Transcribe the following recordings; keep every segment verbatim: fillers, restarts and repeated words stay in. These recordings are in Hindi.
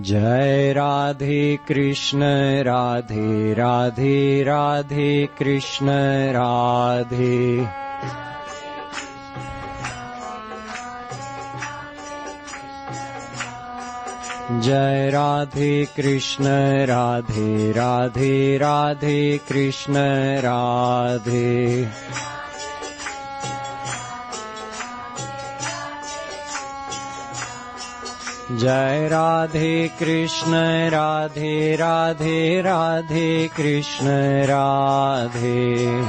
Jai Radhe Krishna Radhe Radhe Radhe Krishna Radhe. Jai Radhe Krishna Radhe Radhe Radhe Krishna Radhe. Jai Radhe Krishna Radhe Radhe Radhe Krishna Radhe.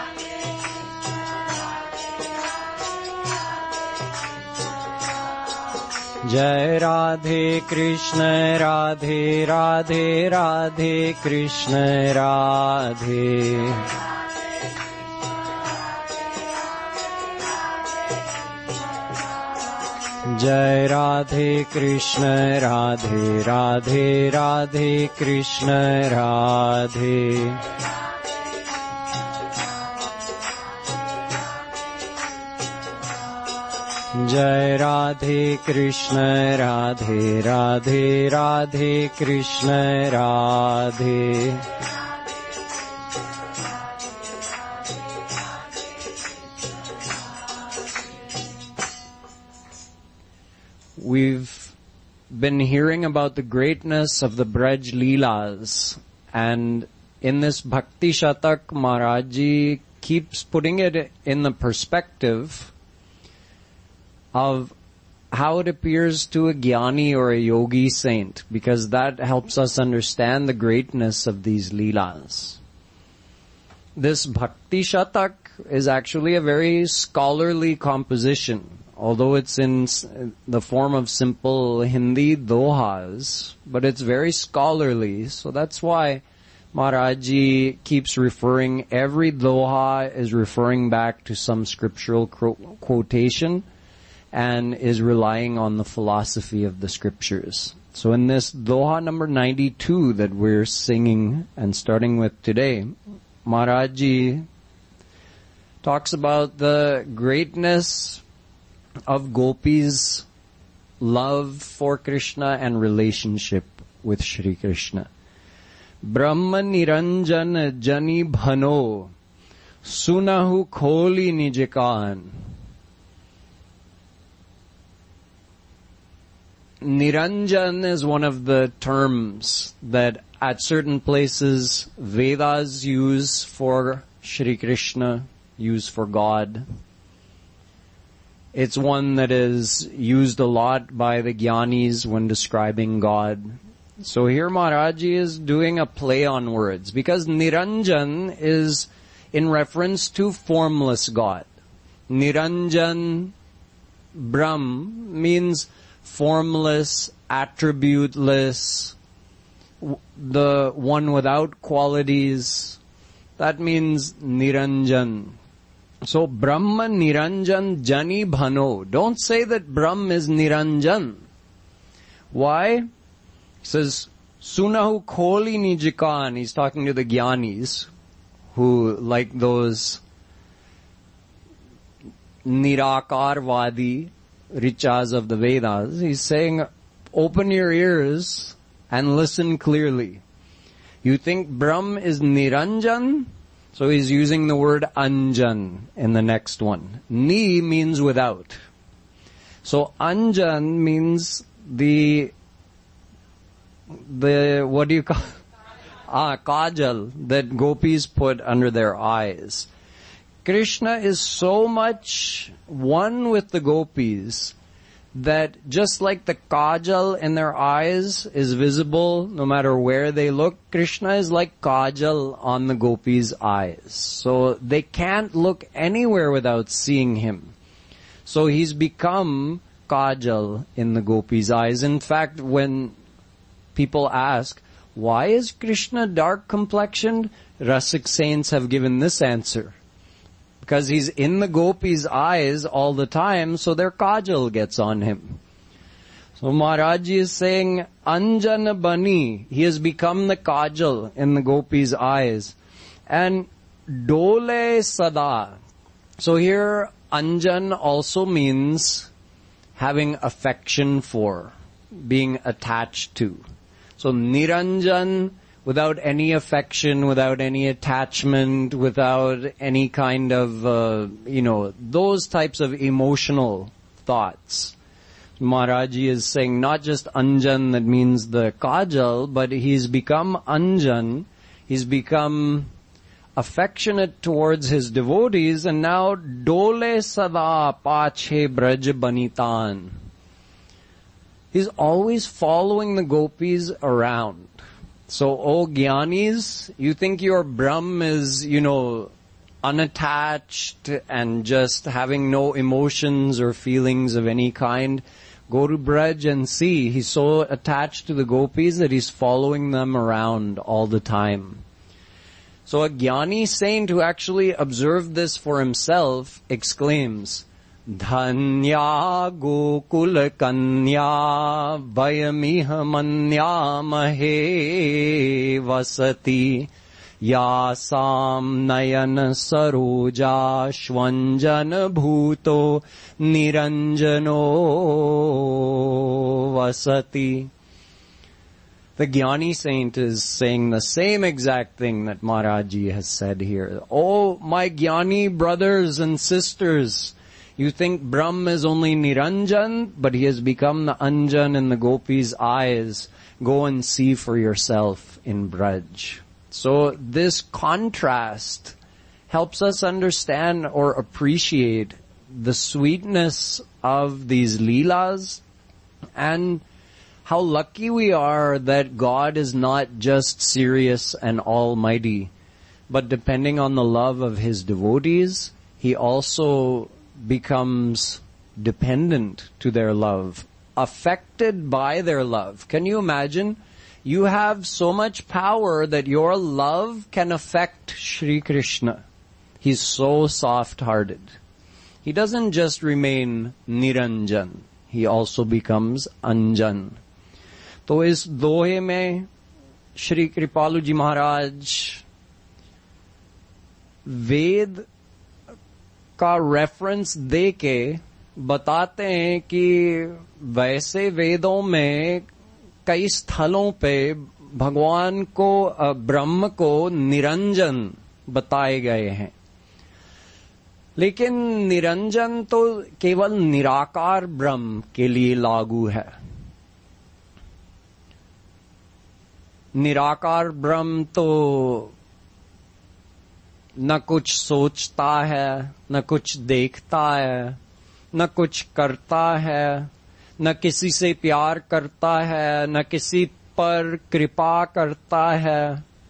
Jai Radhe Krishna Radhe Radhe Radhe Krishna Radhe. Jai Radhe Krishna Radhe Radhe Radhe Krishna Radhe. Jai Radhe Krishna Radhe Radhe Radhe Krishna Radhe. We've been hearing about the greatness of the Braj Leelas, and in this Bhakti Shatak, Maharaji keeps putting it in the perspective of how it appears to a Jnani or a Yogi saint, because that helps us understand the greatness of these Leelas. This Bhakti Shatak is actually a very scholarly composition, although it's in the form of simple Hindi dohas, but it's very scholarly, so that's why Maharaji keeps referring, every doha is referring back to some scriptural quotation, and is relying on the philosophy of the scriptures. So in this Doha number ninety-two that we're singing and starting with today, Maharaji talks about the greatness of Gopis' love for Krishna and relationship with Shri Krishna. Brahma Niranjan Jani Bhano Sunahu Kholi Nijikan. Niranjan is one of the terms that at certain places Vedas use for Shri Krishna, use for God. It's one that is used a lot by the Jnanis when describing God. So here Maharaji is doing a play on words, because Niranjan is in reference to formless God. Niranjan Brahm means formless, attributeless, the one without qualities. That means Niranjan. So Brahma Niranjan Jani Bhano. Don't say that Brahm is Niranjan. Why? He says, Sunahu Kholi Nijikan. He's talking to the Jnanis, who, like those Nirakarvadi Richas of the Vedas, he's saying, open your ears and listen clearly. You think Brahm is Niranjan? So he's using the word Anjan in the next one. Ni means without. So Anjan means the, the, what do you call, ah, kajal that gopis put under their eyes. Krishna is so much one with the gopis that just like the kajal in their eyes is visible no matter where they look, Krishna is like kajal on the gopis' eyes. So they can't look anywhere without seeing him. So he's become kajal in the gopis' eyes. In fact, when people ask, why is Krishna dark complexioned? Rasik saints have given this answer. Because he's in the gopis' eyes all the time, so their kajal gets on him. So Maharaji is saying, Anjana Bani, he has become the kajal in the gopis' eyes. And Dole Sada. So here, Anjan also means having affection for. being attached to. So Niranjan, without any affection, without any attachment, without any kind of, uh, you know, those types of emotional thoughts. Maharaji is saying not just Anjan, that means the kajal, but he's become Anjan. He's become affectionate towards his devotees, and now dole sada pache braj banitan. He's always following the gopis around. So, oh Gyanis, you think your Brahm is, you know, unattached and just having no emotions or feelings of any kind? Go to Braj and see. He's so attached to the gopis that he's following them around all the time. So a Jnani saint who actually observed this for himself exclaims, Dhanya Gokul Kanya Vayamiha Manya Mahe Vasati Yasam Nayan Saroja Shvanjan Bhuto Niranjano Vasati. The Jnani saint is saying the same exact thing that Maharaji has said here. Oh, my Jnani brothers and sisters, you think Brahm is only Niranjan, but he has become the Anjan in the gopis' eyes. Go and see for yourself in Braj. So this contrast helps us understand or appreciate the sweetness of these Leelas and how lucky we are that God is not just serious and almighty, but depending on the love of his devotees, he also becomes dependent to their love, affected by their love. Can you imagine? You have so much power that your love can affect Shri Krishna. He's so soft-hearted. He doesn't just remain Niranjan. He also becomes Anjan. तो इस दोहे में श्री कृपालु जी महाराज वेद का रेफरेंस दे के बताते हैं कि वैसे वेदों में कई स्थलों पे भगवान को ब्रह्म को निरंजन बताए गए हैं, लेकिन निरंजन तो केवल निराकार ब्रह्म के लिए लागू है. निराकार ब्रह्म तो न कुछ सोचता है, न कुछ देखता है, न कुछ करता है, न किसी से प्यार करता है, न किसी पर कृपा करता है.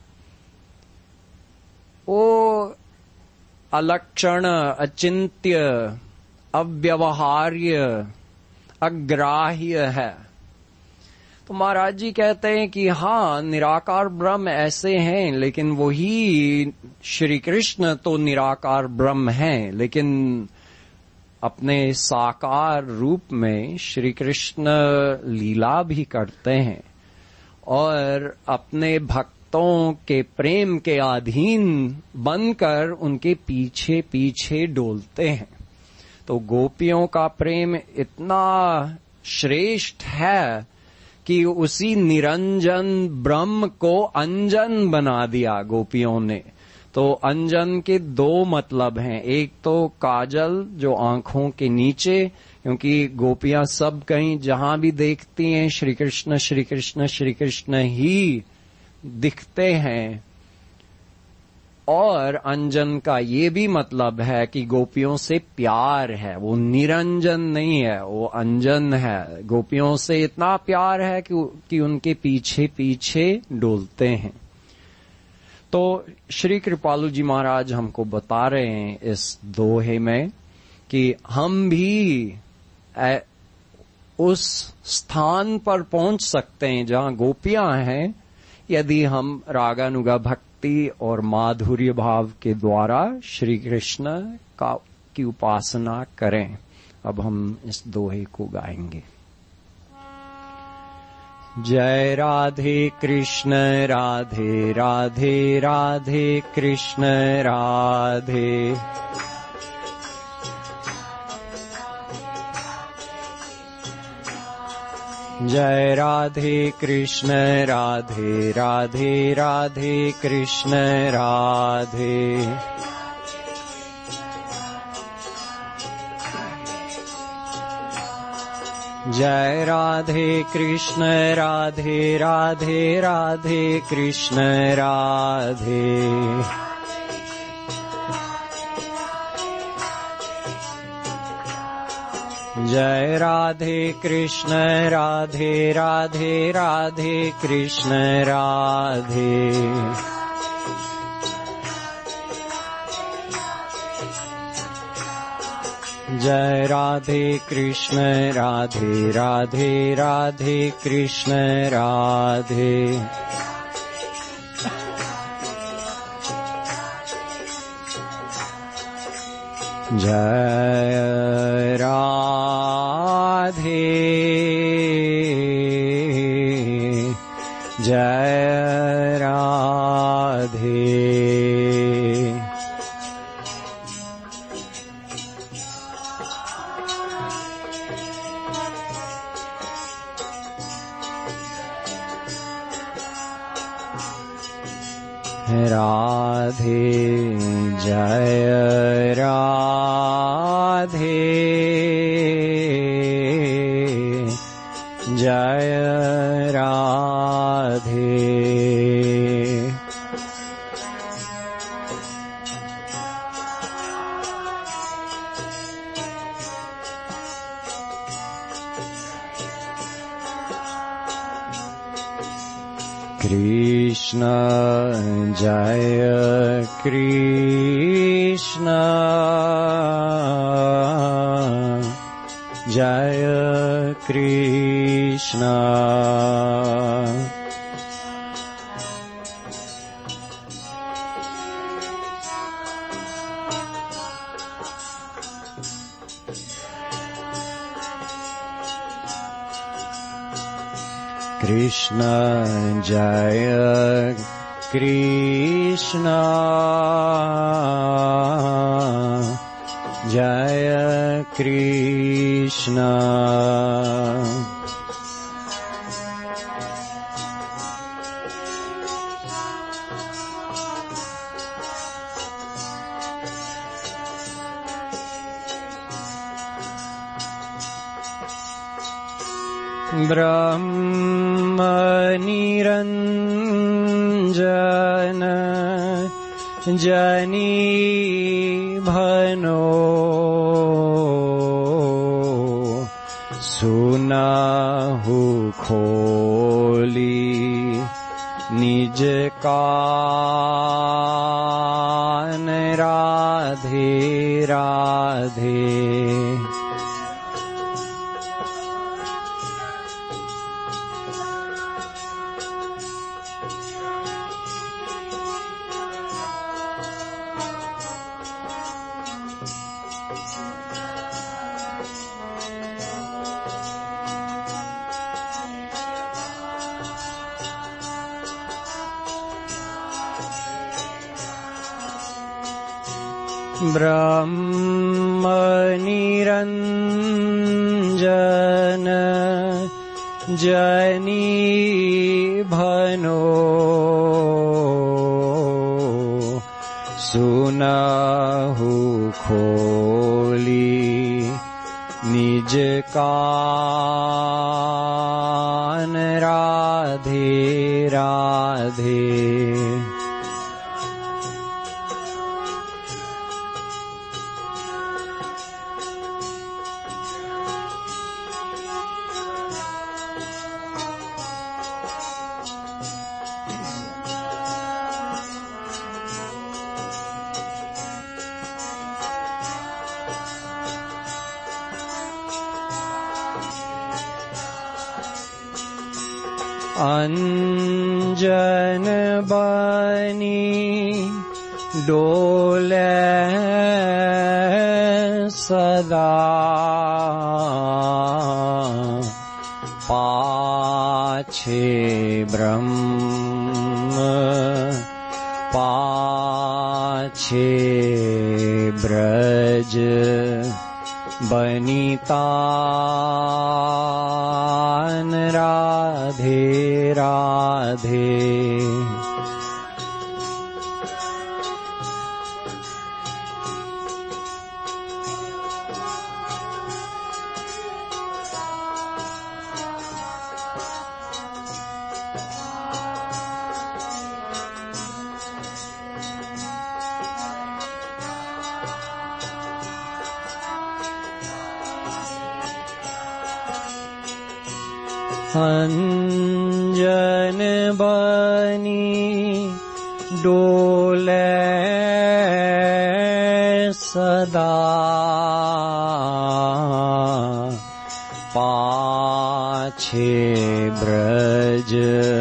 वो अलक्षण, अचिंत्य, अव्यवहार्य, अग्राह्य है. तो महाराज जी कहते हैं कि हाँ, निराकार ब्रह्म ऐसे हैं, लेकिन वही श्री कृष्ण तो निराकार ब्रह्म हैं, लेकिन अपने साकार रूप में श्री कृष्ण लीला भी करते हैं और अपने भक्तों के प्रेम के अधीन बनकर उनके पीछे पीछे डोलते हैं. तो गोपियों का प्रेम इतना श्रेष्ठ है कि उसी निरंजन ब्रह्म को अंजन बना दिया गोपियों ने. तो अंजन के दो मतलब हैं. एक तो काजल जो आंखों के नीचे, क्योंकि गोपियां सब कहीं जहां भी देखती हैं श्री कृष्ण श्री कृष्ण श्री कृष्ण ही दिखते हैं. और अंजन का ये भी मतलब है कि गोपियों से प्यार है. वो निरंजन नहीं है, वो अंजन है. गोपियों से इतना प्यार है कि, कि उनके पीछे पीछे डोलते हैं. तो श्री कृपालु जी महाराज हमको बता रहे हैं इस दोहे में कि हम भी उस स्थान पर पहुंच सकते हैं जहां गोपियां हैं, यदि हम रागानुगा भक्ति और माधुर्य भाव के द्वारा श्री कृष्ण का की उपासना करें. अब हम इस दोहे को गाएंगे. जय राधे कृष्ण राधे राधे राधे कृष्ण राधे. जय राधे कृष्ण राधे राधे राधे कृष्ण राधे। जय राधे कृष्ण राधे राधे राधे कृष्ण राधे। जय राधे कृष्ण राधे राधे राधे कृष्ण राधे। जय राधे कृष्ण राधे राधे राधे कृष्ण राधे। जय राधे जय राधे। राधे जय राधे जय राधे। कृष्ण जय कृष्ण जय कृष्ण। कृष्ण जय कृष्ण जय कृष्ण। ब्रह्म निरंजन जनीभनो सुनहु खोली निज कान राधे राधे। ब्रह्म निरंजन जनीभनो सुनहु खोली निज कान राधे राधे। अंजन बनी डोले सदा पाछे ब्रह्म पाछे ब्रज बनितान राधे राधे। अंजन बनी डोले सदा, पाछे ब्रज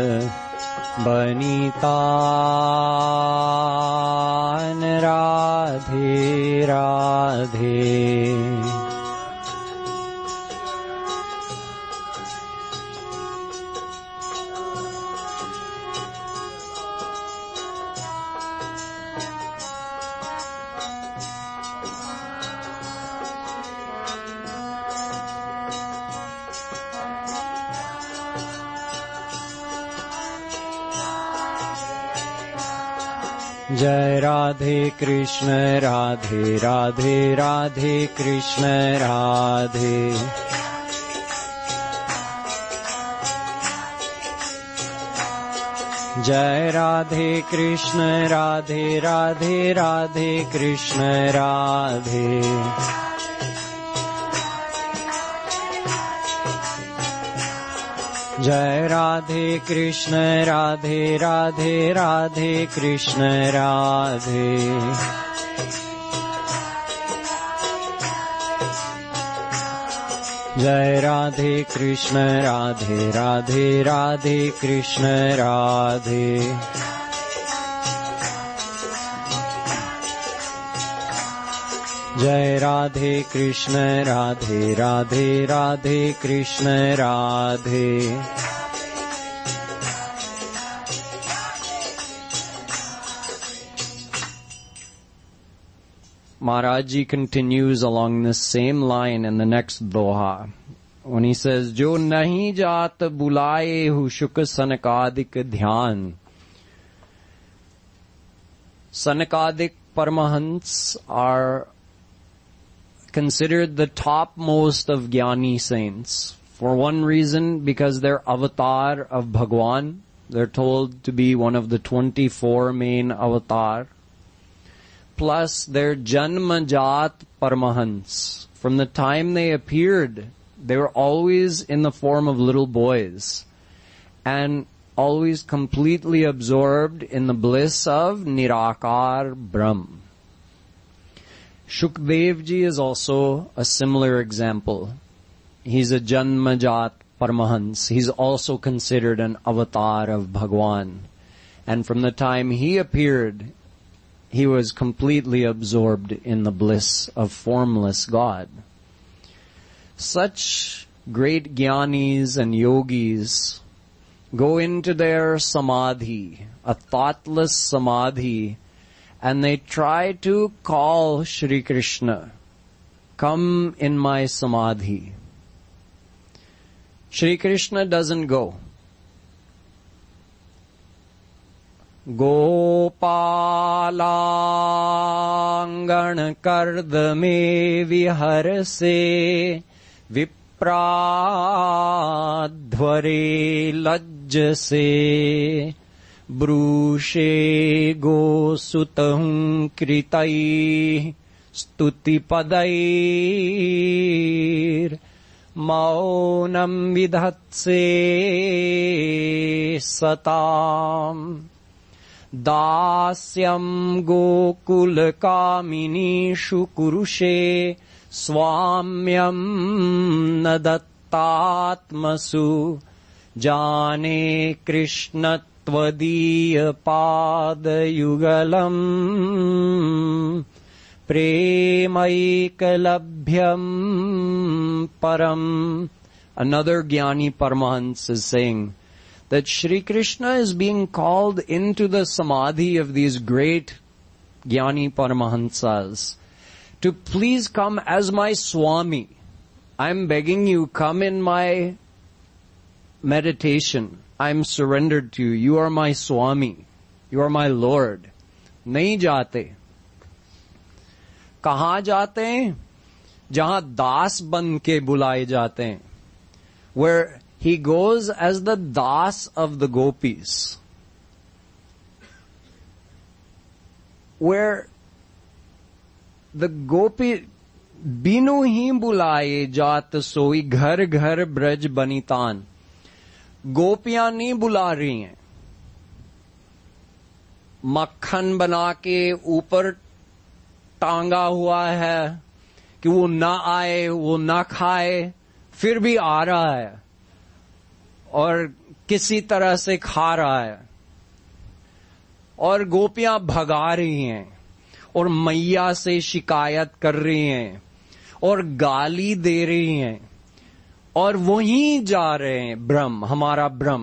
बनितान राधे राधे। जय राधे कृष्ण राधे राधे राधे कृष्ण राधे। जय राधे कृष्ण राधे राधे राधे कृष्ण राधे। जय राधे कृष्ण राधे राधे राधे कृष्ण राधे। जय राधे कृष्ण राधे राधे राधे कृष्ण राधे। जय Radhe Krishna Radhe Radhe Radhe Krishna Radhe. Maharaj Ji continues along this same line in the next doha when he says, Jo nahi jaat bulaye hu shuk sanakadik dhyan. Sanakadik Paramahansa are considered the topmost of Jnani saints. For one reason, because they're avatar of Bhagwan. They're told to be one of the twenty-four main avatar. Plus, they're Janmajat Paramahansa. From the time they appeared, they were always in the form of little boys. And always completely absorbed in the bliss of Nirakar Brahm. Shukdev Ji is also a similar example. He's a Janmajat Paramahansa. He's also considered an avatar of Bhagwan. And from the time he appeared, he was completely absorbed in the bliss of formless God. Such great jnanis and yogis go into their samadhi, a thoughtless samadhi, and they try to call Shri Krishna, come in my samadhi. Shri Krishna doesn't go. Gopalangan kardame viharse vipradhvare lajjase brushe gosutahum kritai stuti padair maunam vidhatse satam dasyam gokul kaminishu kurushe swamyam nadattatmasu jane krishna tvadiya padayugalam premaykalabhyam param. Another Jnani Paramahansa is saying that Shri Krishna is being called into the samadhi of these great Jnani Paramahansas to please come as my Swami. I'm begging you, come in my meditation, I'm surrendered to you. You are my Swami. You are my Lord. नहीं जाते. कहाँ जाते हैं? जहां दास बन के बुलाए जाते हैं. Where he goes as the das of the gopis. Where the gopi बिनु ही बुलाए जात सोई घर घर ब्रज बनितान. गोपियां नहीं बुला रही हैं. मक्खन बना के ऊपर टांगा हुआ है कि वो ना आए, वो ना खाए, फिर भी आ रहा है और किसी तरह से खा रहा है. और गोपियां भगा रही हैं और मैया से शिकायत कर रही हैं और गाली दे रही हैं और वहीं जा रहे हैं ब्रह्म, हमारा ब्रह्म.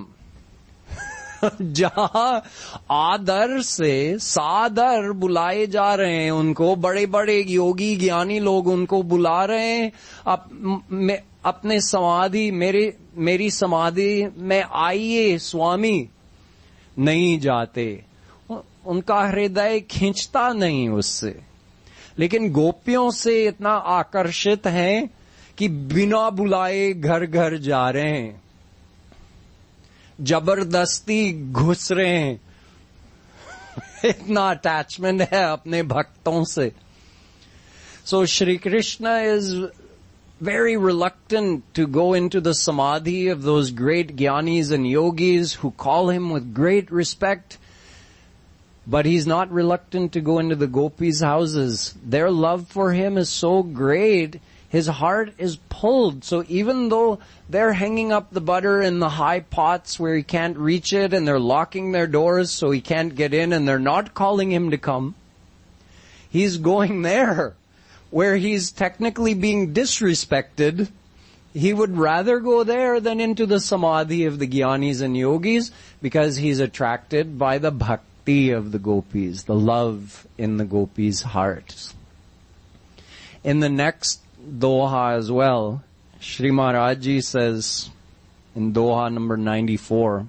जहां आदर से सादर बुलाए जा रहे हैं उनको, बड़े बड़े योगी ज्ञानी लोग उनको बुला रहे हैं. अप, मे, अपने समाधि, मेरी मेरी समाधि में आइए स्वामी. नहीं जाते. उनका हृदय खींचता नहीं उससे. लेकिन गोपियों से इतना आकर्षित हैं कि बिना बुलाए घर घर जा रहे हैं, जबरदस्ती घुस रहे हैं. इतना अटैचमेंट है अपने भक्तों से. So Shri Krishna is very reluctant to go into the samadhi of those great jnanis and yogis who call him with great respect. But he's not reluctant to go into the gopis' houses. Their love for him is so great, his heart is pulled. So even though they're hanging up the butter in the high pots where he can't reach it, and they're locking their doors so he can't get in, and they're not calling him to come, he's going there where he's technically being disrespected. He would rather go there than into the samadhi of the jnanis and yogis, because he's attracted by the bhakti of the gopis, the love in the gopis' hearts. In the next doha as well, Shri Maharaj Ji says in doha number ninety-four,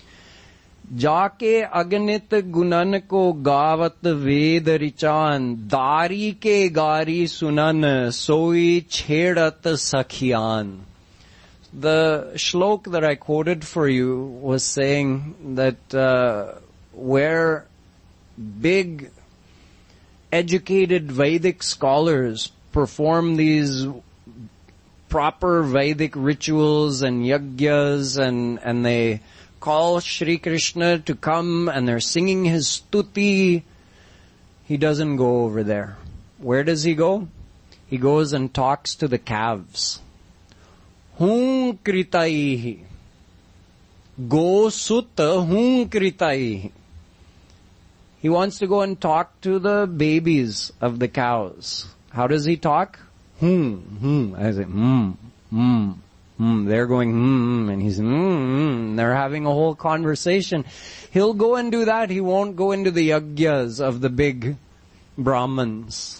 जाके अगणित गुणन को गावत वेद रिचान, दारी के गारी सुनन सोई छेड़त सखियान. The shlok that I quoted for you was saying that uh, where big educated Vedic scholars perform these proper Vedic rituals and yajnas, and, and they call Shri Krishna to come and they're singing his stuti, he doesn't go over there. Where does he go? He goes and talks to the calves. Hun kritaihi. Go sutta hun kritaihi. He wants to go and talk to the babies of the cows. How does he talk? Hmm, hmm. I say, hmm, hmm, hmm. They're going, hmm, and he's, hmm, hmm. They're having a whole conversation. He'll go and do that. He won't go into the yajnas of the big Brahmins.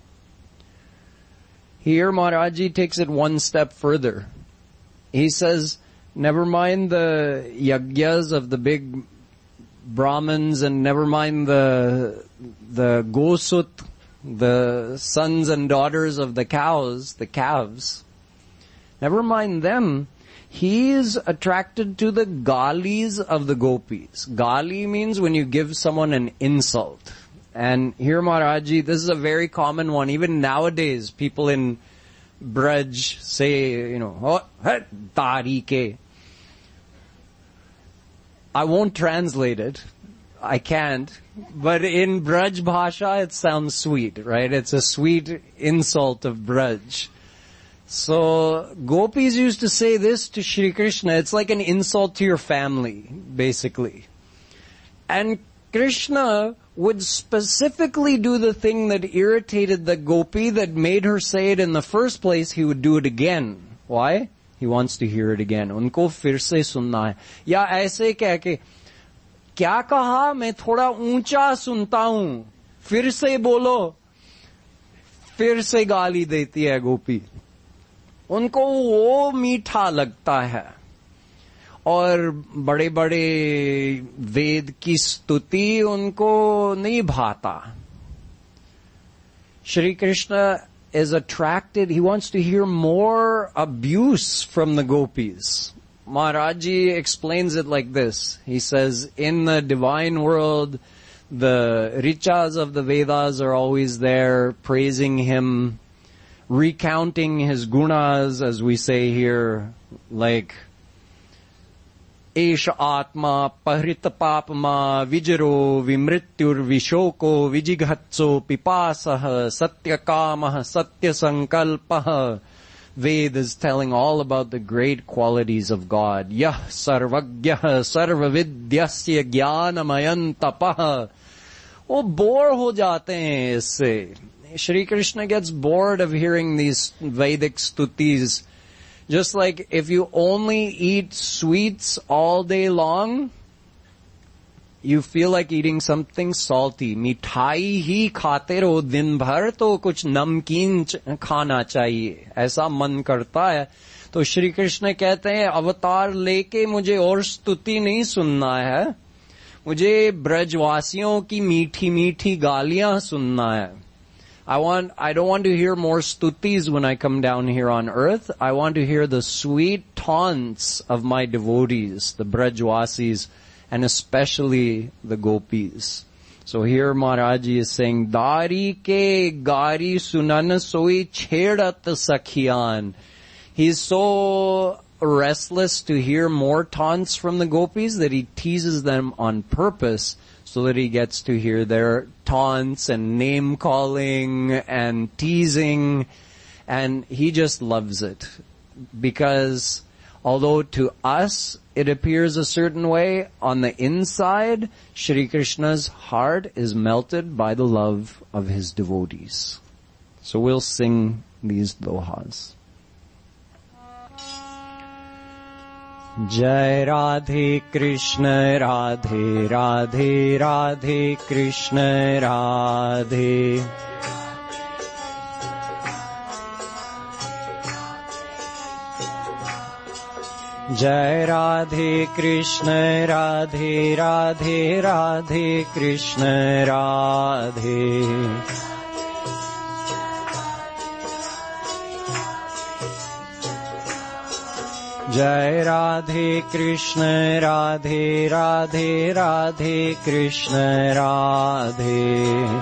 Here, Maharaji takes it one step further. He says, never mind the yajnas of the big Brahmins, and never mind the the gosut, the sons and daughters of the cows, the calves. Never mind them. He is attracted to the galis of the gopis. Gali means when you give someone an insult. And here, Maharaji, this is a very common one. Even nowadays, people in Braj say, you know, oh, tarike. I won't translate it. I can't. But in Braj Bhasha, it sounds sweet, right? It's a sweet insult of Braj. So, gopis used to say this to Shri Krishna. It's like an insult to your family, basically. And Krishna would specifically do the thing that irritated the gopi, that made her say it in the first place. He would do it again. Why? He wants to hear it again. उनको फिर से सुनना है. या ऐसे कह के, क्या कहा, मैं थोड़ा ऊंचा सुनता हूं, फिर से बोलो. फिर से गाली देती है गोपी. उनको वो मीठा लगता है. और बड़े बड़े वेद की स्तुति उनको नहीं भाता. Shri Krishna is attracted, he wants to hear more abuse from the gopis. Maharaj Ji explains it like this. He says, in the divine world, the Richas of the Vedas are always there, praising him, recounting his gunas, as we say here, like, Esha Atma, Pahrita Papama, Vijaro, Vimrityur, Vishoko, Vijighatso, Pipasaha, Satyakamaha, Satyasankalpaha. Ved is telling all about the great qualities of God. Yah sarvagyaha sarvavidyasya jnanamayantapah. वो बोर हो जाते हैं इससे. Shri Krishna gets bored of hearing these Vedic stutis. Just like if you only eat sweets all day long, you feel like eating something salty. मिठाई ही खाते रहो दिन भर तो कुछ नमकीन खाना चाहिए, ऐसा मन करता है. तो श्री कृष्ण कहते हैं अवतार लेके मुझे और स्तुति नहीं सुनना है, मुझे ब्रजवासियों की मीठी मीठी गालियां सुनना है. I want, I don't want to hear more stutis when I come down here on earth. I want to hear the sweet taunts of my devotees, the Brajwasis, and especially the gopis. So here Maharaji is saying, Dari ke gari sunan soi chedat sakhiyan. He's so restless to hear more taunts from the gopis that he teases them on purpose, so that he gets to hear their taunts and name calling and teasing, and he just loves it. Because although to us it appears a certain way, on the inside, Shri Krishna's heart is melted by the love of his devotees. So we'll sing these dohas. Jai Radhe Krishna Radhe Radhe Radhe Krishna Radhe. Jai Radhe Krishna Radhe Radhe Radhe Krishna Radhe. Jai Radhe Krishna Radhe Radhe Radhe Krishna Radhe.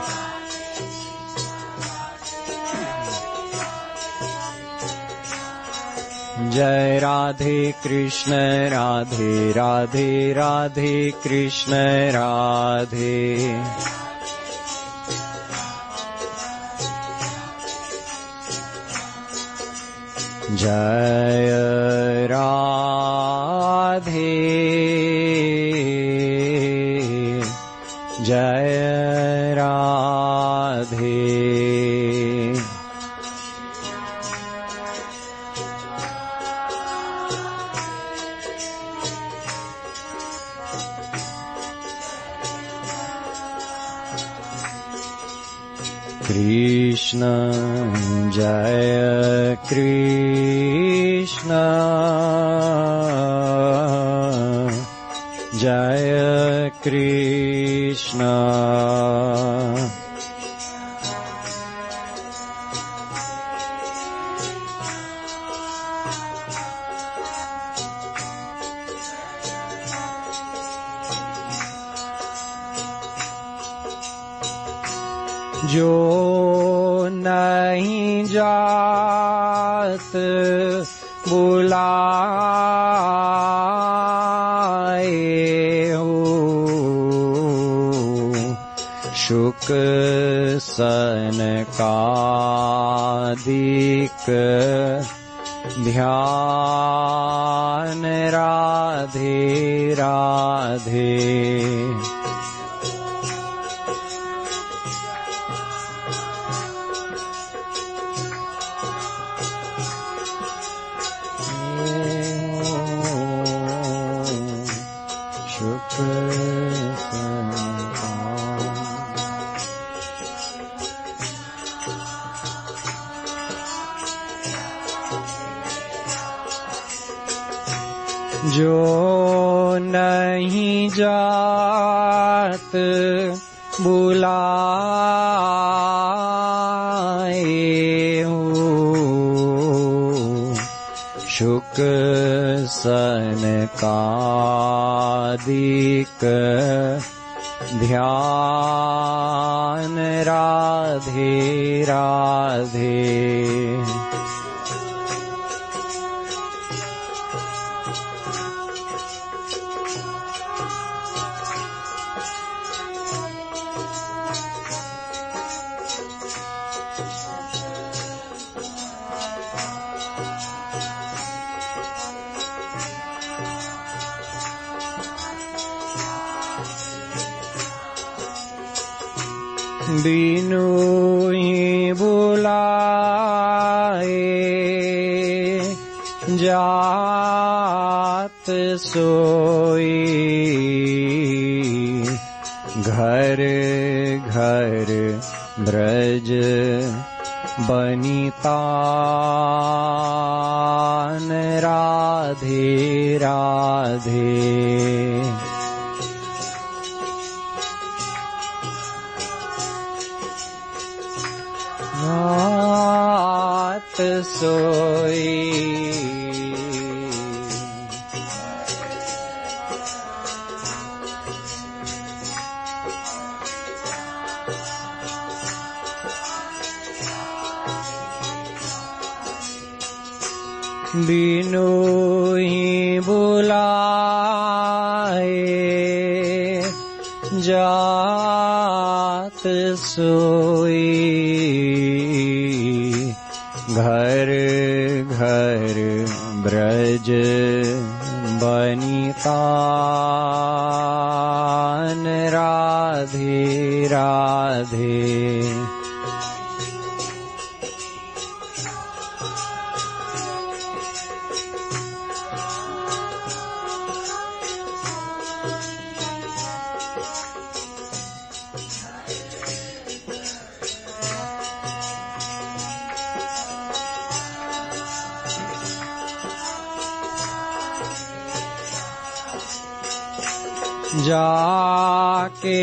Jai Radhe Krishna Radhe Radhe Radhe Krishna Radhe. Jai Radhe, Jai Radhe. Krishna, Jaya Krishna, Jaya Krishna. जो नहीं जात बुलाए हो, शुक सनकादिक ध्यान राधे राधे. जो नहीं जात बुलाए हो, शुक सनकादिक ध्यान राधे राधे। बिनु ही बुलाए जात सोई, घर घर ब्रज बनितान राधे राधे। नाथ सोई बिनु ही बुलाए जात सोई, घर घर ब्रज बनितान राधे राधे। जाके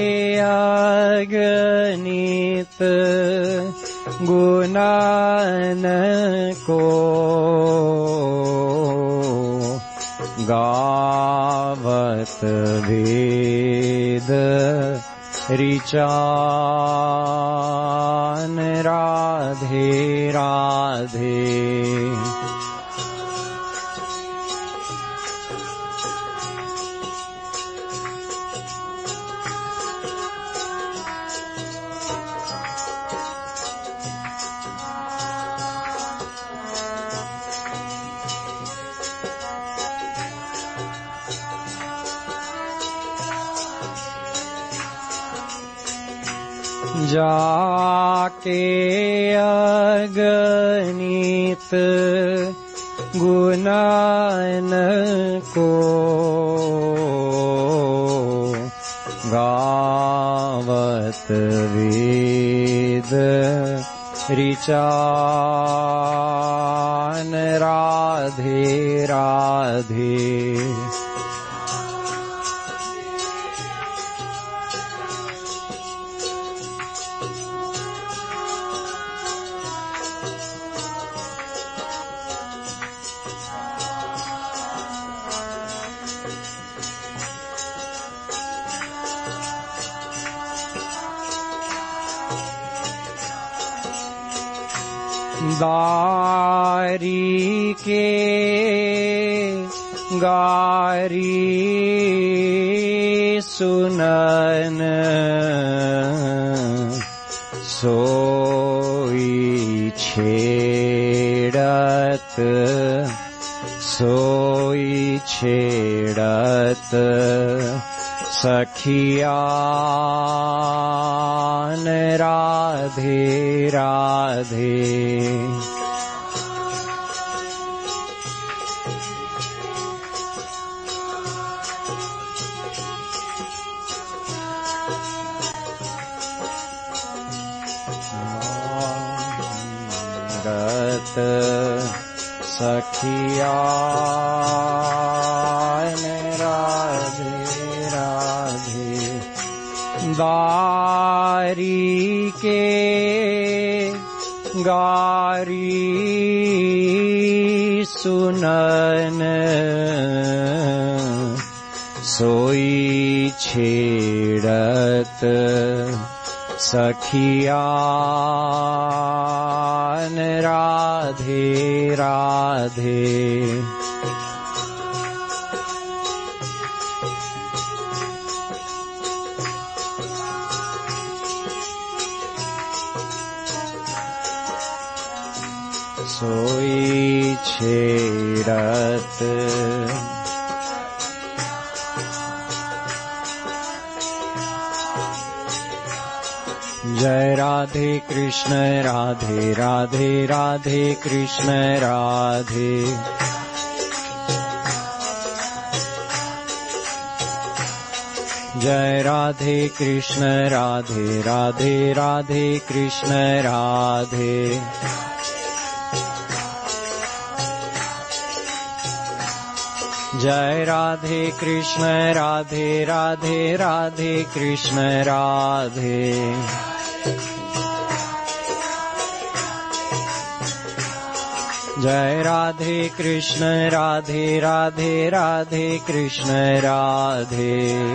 अगणित गुणन को गावत वेद ऋचान राधे राधे। जाके अगणित गुणन को गावत वेद ऋचान राधे राधे। दारी के गारी सुनन सोई छेड़त सोई छेड़त सखियान राधे राधे। सखिया राधे राधे बारी के गारी सुनन सोई छेड़त सखिया राधे राधे सोई छेड़त जय राधे कृष्ण राधे राधे राधे कृष्ण राधे जय राधे कृष्ण राधे राधे राधे कृष्ण राधे जय राधे कृष्ण राधे राधे राधे कृष्ण राधे जय राधे कृष्ण राधे राधे राधे कृष्ण राधे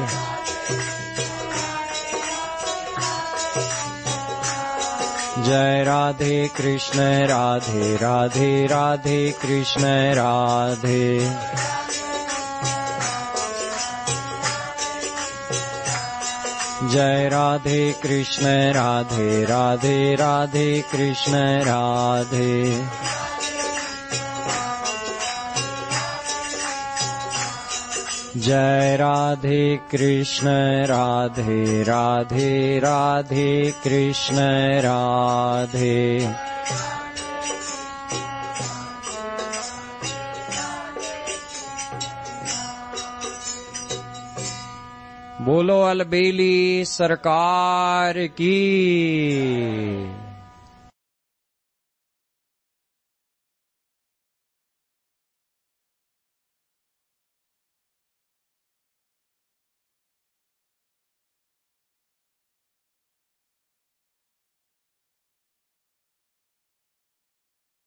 जय राधे कृष्ण राधे राधे राधे कृष्ण राधे जय राधे कृष्ण राधे राधे राधे कृष्ण राधे जय राधे कृष्ण राधे राधे राधे कृष्ण राधे बोलो अलबेली सरकार की।